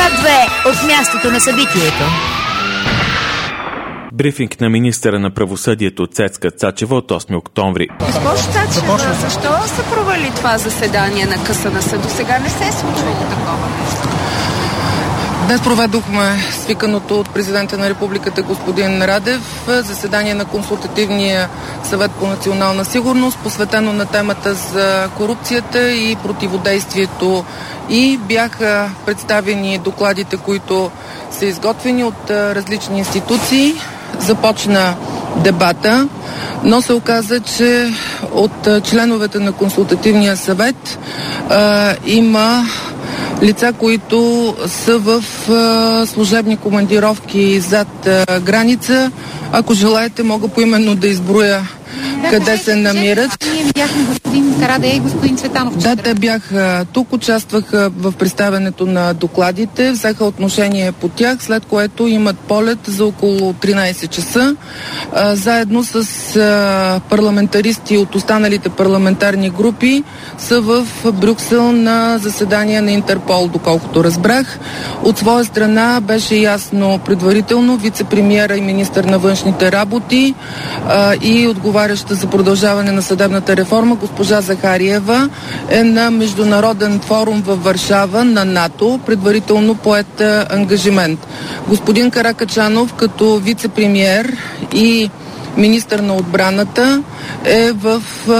Свят 2 от мястото на събитието. Брифинг на министъра на правосъдието Цецка Цачева от 8 октомври. Госпожо Цачева, защо се провали това заседание на КСНС? До сега не се е случвало такова нещо. Днес проведохме свиканото от президента на републиката господин Радев заседание на Консултативния съвет по национална сигурност, посветено на темата за корупцията и противодействието, и бяха представени докладите, които са изготвени от различни институции. Започна дебата, но се оказа, че от членовете на Консултативния съвет има лица, които са в служебни командировки зад граница. Ако желаете, мога поименно да изброя къде се намират. Ние видяхме господин Карадея и господин Цветанов. Да, те бяха тук, участваха в представянето на докладите, взеха отношение по тях, след което имат полет за около 13 часа. Заедно с парламентаристи от останалите парламентарни групи са в Брюксел на заседание на Интерпол, доколкото разбрах. От своя страна беше ясно предварително вице-премиера и министър на външните работи и отговаряща за продължаване на съдебната реформа госпожа Захариева е на международен форум във Варшава на НАТО, предварително поет ангажимент. Господин Каракачанов като вице-премиер и министър на отбраната е в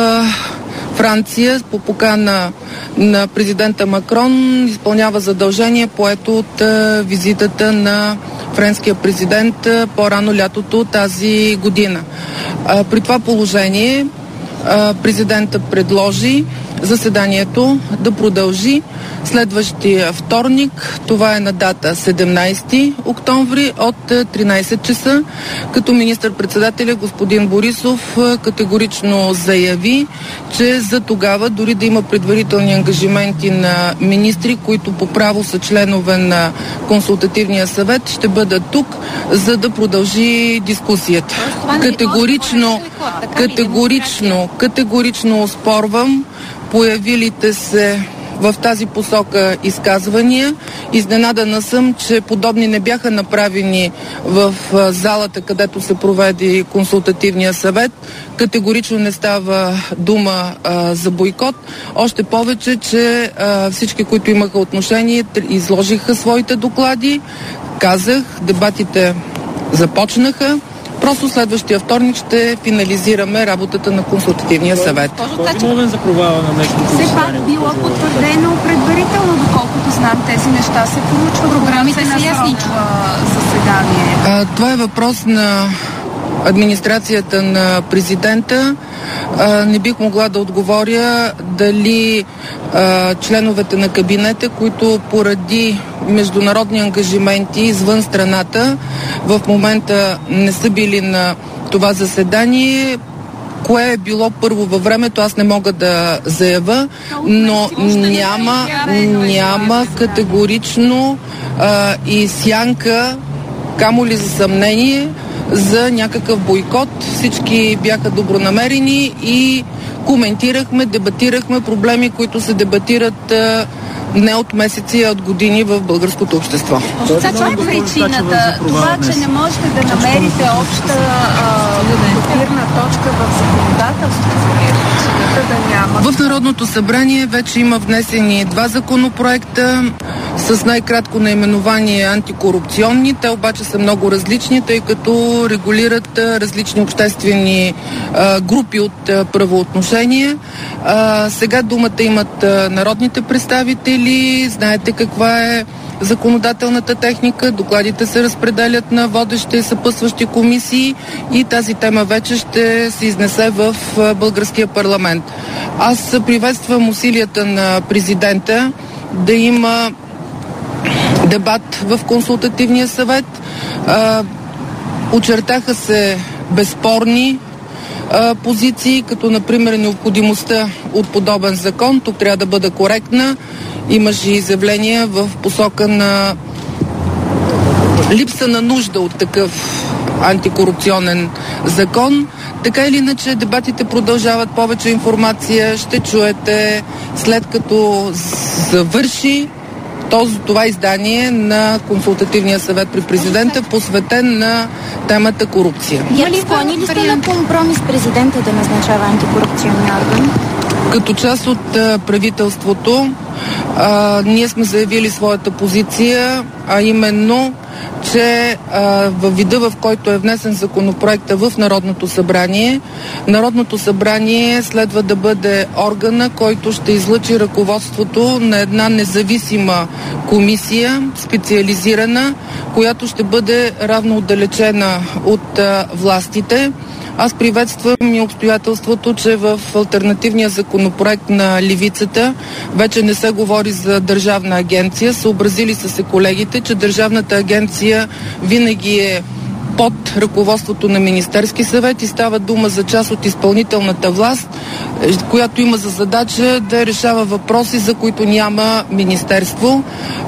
Франция по покана на президента Макрон, изпълнява задължение поето от визитата на френския президент по-рано лятото тази година. При това положение президентът предложи заседанието да продължи следващия вторник. Това е на дата 17 октомври от 13 часа, като министър-председателя господин Борисов категорично заяви, че за тогава, дори да има предварителни ангажименти на министри, които по право са членове на Консултативния съвет, ще бъдат тук, за да продължи дискусията. Категорично оспорвам появилите се в тази посока изказвания. Изненадана съм, че подобни не бяха направени в залата, където се проведе Консултативния съвет. Категорично не става дума за бойкот. Още повече, че всички, които имаха отношение, изложиха своите доклади. Казах, дебатите започнаха. Просто следващия вторник ще финализираме работата на Консултативния съвет. Кой е виновен за провала на днешното заседание? Все пак било потвърдено предварително, доколкото знам, тези неща се получват. Програмите са ясни. Заседание. Това е въпрос на администрацията на президента. Не бих могла да отговоря дали членовете на кабинета, които поради международни ангажименти извън страната в момента не са били на това заседание. Кое е било първо във времето, аз не мога да заявя, но няма категорично и сянка, камо ли за съмнение, за някакъв бойкот. Всички бяха добронамерени и коментирахме, дебатирахме проблеми, които се дебатират не от месеци, а от години в българското общество. Това е причината, това, че не можете да намерите обща допирна точка в законодателството, да няма. В Народното събрание вече има внесени 2 законопроекта с най-кратко наименование антикорупционни. Те обаче са много различни, тъй като регулират различни обществени групи от правоотношения. Сега думата имат народните представители. Знаете каква е законодателната техника. Докладите се разпределят на водещи и съпътстващи комисии и тази тема вече ще се изнесе в българския парламент. Аз приветствам усилията на президента да има дебат в Консултативния съвет. Очертаха се безспорни позиции, като например необходимостта от подобен закон. Тук трябва да бъда коректна. Имаше изявления в посока на липса на нужда от такъв антикорупционен закон. Така или иначе дебатите продължават. Повече информация ще чуете след като завърши това издание на Консултативния съвет при президента, посветен на темата корупция. Склонили ли сте на компромис президента да назначава антикорупционни орган? Като част от правителството, ние сме заявили своята позиция, а именно, че във вида, в който е внесен законопроекта в Народното събрание следва да бъде органа, който ще излъчи ръководството на една независима комисия, специализирана, която ще бъде равно отдалечена от властите. Аз приветствам и обстоятелството, че в алтернативния законопроект на левицата вече не се говори за държавна агенция. Съобразили са се колегите, че държавната агенция винаги е под ръководството на Министерски съвет и става дума за част от изпълнителната власт, която има за задача да решава въпроси, за които няма министерство.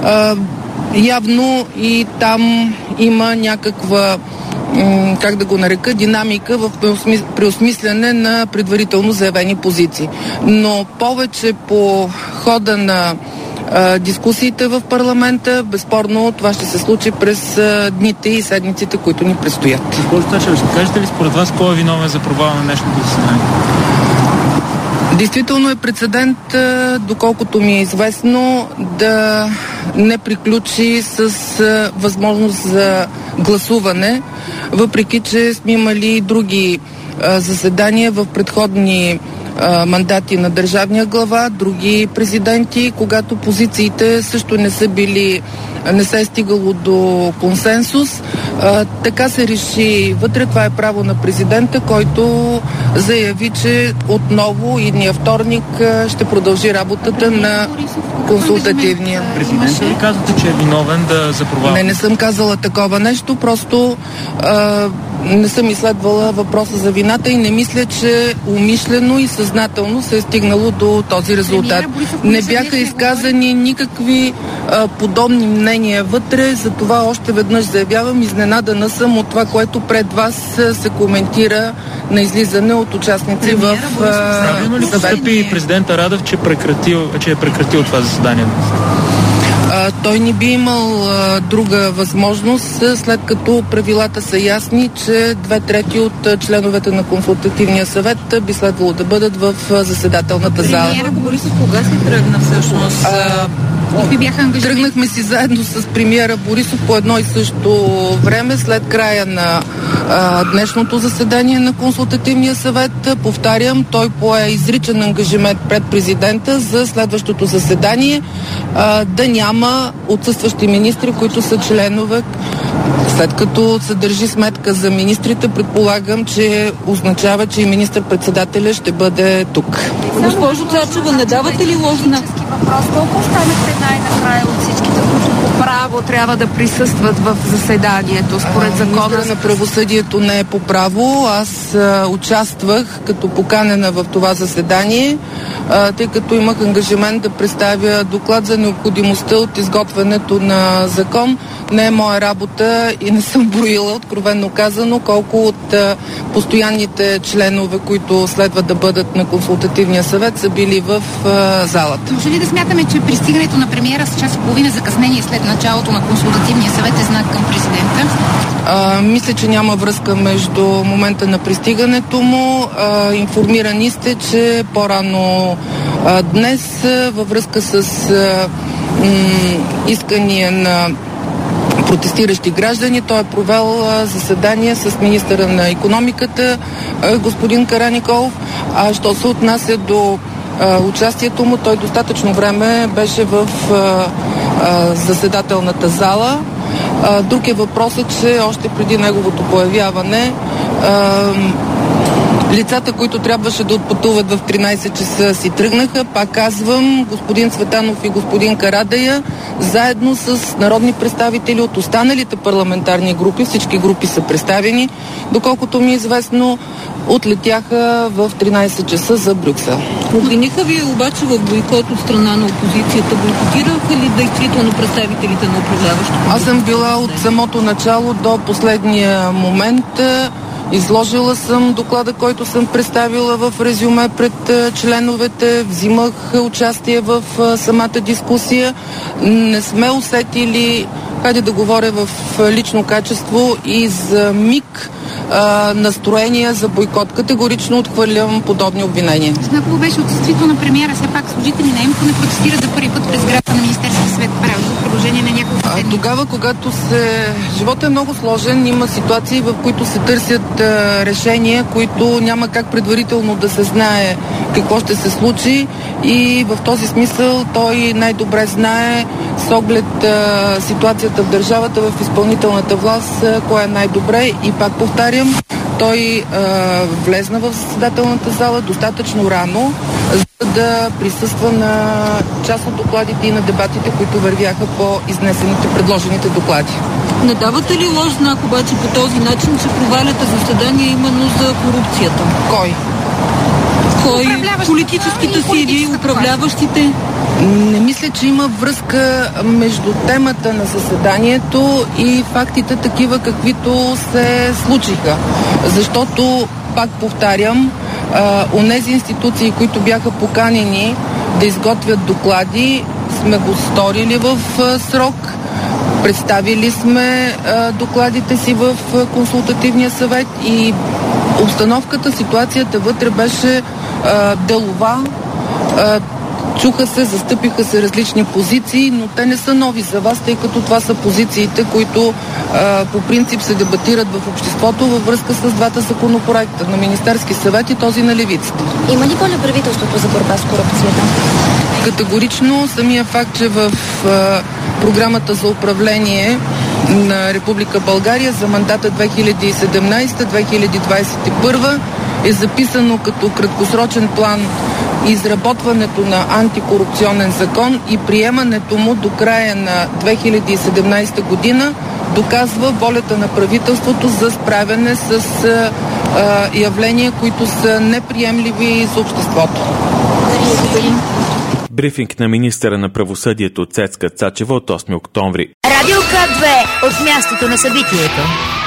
Явно и там има някаква, как да го нарека, динамика в преосмисляне на предварително заявени позиции. Но повече по хода на дискусиите в парламента, безспорно това ще се случи през дните и седмиците, които ни предстоят. Госпожо Тачева, ще кажете ли според вас кой е виновен за провала на днешното заседание? Действително е прецедент, доколкото ми е известно, да не приключи с възможност за гласуване, въпреки че сме имали други заседания в предходни мандати на държавния глава, други президенти, когато позициите също не се е стигало до консенсус. Така се реши вътре. Това е право на президента, който заяви, че отново идния вторник ще продължи работата на консултативния. Президентът ли казвате, че е виновен за провала? Не съм казала такова нещо, просто не съм изследвала въпроса за вината и не мисля, че умишлено и съзнателно се е стигнало до този резултат. Не бяха изказани никакви подобни мнения вътре, затова още веднъж заявявам, изненадана съм от това, което пред вас се коментира на излизане от участници в Правилно ли постъпи президента Радев, че е прекратил това заседание? Той не би имал друга възможност, след като правилата са ясни, че 2/3 от членовете на Консултативния съвет би следвало да бъдат в заседателната зала. Премиера Борисов кога си тръгна всъщност? Тръгнахме си заедно с премиера Борисов по едно и също време, след края на днешното заседание на Консултативния съвет. Повтарям, той пое изричен ангажимент пред президента за следващото заседание да няма отсъстващи министри, които са членове. След като се държи сметка за министрите, предполагам, че означава, че и министър-председателя ще бъде тук. Госпожо Цачева, не давате ли ложна? Колко останахте най-накрая от всичките, които по право трябва да присъстват в заседанието според закона? Министъра на правосъдието не е по право. Аз участвах като поканена в това заседание, тъй като имах ангажимент да представя доклад за необходимостта от изготвянето на закон. Не е моя работа и не съм броила, откровенно казано, колко от постоянните членове, които следва да бъдат на Консултативния съвет, са били в залата. Може ли да смятаме, че пристигането на премиера с час и половина закъснение след началото на Консултативния съвет е знак към президента? Мисля, че няма връзка между момента на пристигането му. Информирани сте, че по-рано днес във връзка с искания на протестиращи граждани, той е провел заседание с министъра на икономиката господин Караниколов. А що се отнася до участието му, той достатъчно време беше в заседателната зала. Друг е въпросът, че още преди неговото появяване лицата, които трябваше да отпътуват в 13 часа, си тръгнаха. Пак казвам, господин Цветанов и господин Карадайъ, заедно с народни представители от останалите парламентарни групи, всички групи са представени, доколкото ми е известно, отлетяха в 13 часа за Брюксел. Обвиниха ви обаче в бойкот от страна на опозицията. Бойкотираха ли действително представителите на управляващото? Аз съм била от самото начало до последния момент Изложила съм доклада, който съм представила в резюме пред членовете, взимах участие в самата дискусия. Не сме усетили, хайде да говоря в лично качество, и за миг настроения за бойкот. Категорично отхвърлям подобни обвинения. Знаково беше отсъствието на премиера. Все пак служители на ЕМКО не протестират за първи път през сградата на Министерския съвет. Прави в продължение на няколко седмици. Тогава, когато животът е много сложен, има ситуации, в които се търсят решения, които няма как предварително да се знае какво ще се случи, и в този смисъл той най-добре знае с оглед ситуацията в държавата, в изпълнителната власт, кое е най-добре. И пак повтарям, той влезна в заседателната зала достатъчно рано, за да присъства на част от докладите и на дебатите, които вървяха по изнесените, предложените доклади. Не давате ли лош знак обаче по този начин, че проваляте заседание именно за корупцията? Кой? Политическите сили, управляващите? Не мисля, че има връзка между темата на заседанието и фактите такива, каквито се случиха. Защото, пак повтарям, онези институции, които бяха поканени да изготвят доклади, сме го сторили в срок. Представили сме докладите си в консултативния съвет и обстановката, ситуацията вътре беше делова. Чуха се, застъпиха се различни позиции, но те не са нови за вас, тъй като това са позициите, които по принцип се дебатират в обществото във връзка с двата законопроекта на Министерски съвет и този на левицата. Има ли воля правителството за борба с корупцията? Категорично. Самия факт, че в програмата за управление на Република България за мандата 2017-2021 е записано като краткосрочен план изработването на антикорупционен закон и приемането му до края на 2017 година доказва волята на правителството за справяне с явления, които са неприемливи за обществото. Брифинг на министъра на правосъдието Цецка Цачева от 8 октомври. Радио К2 от мястото на събитието.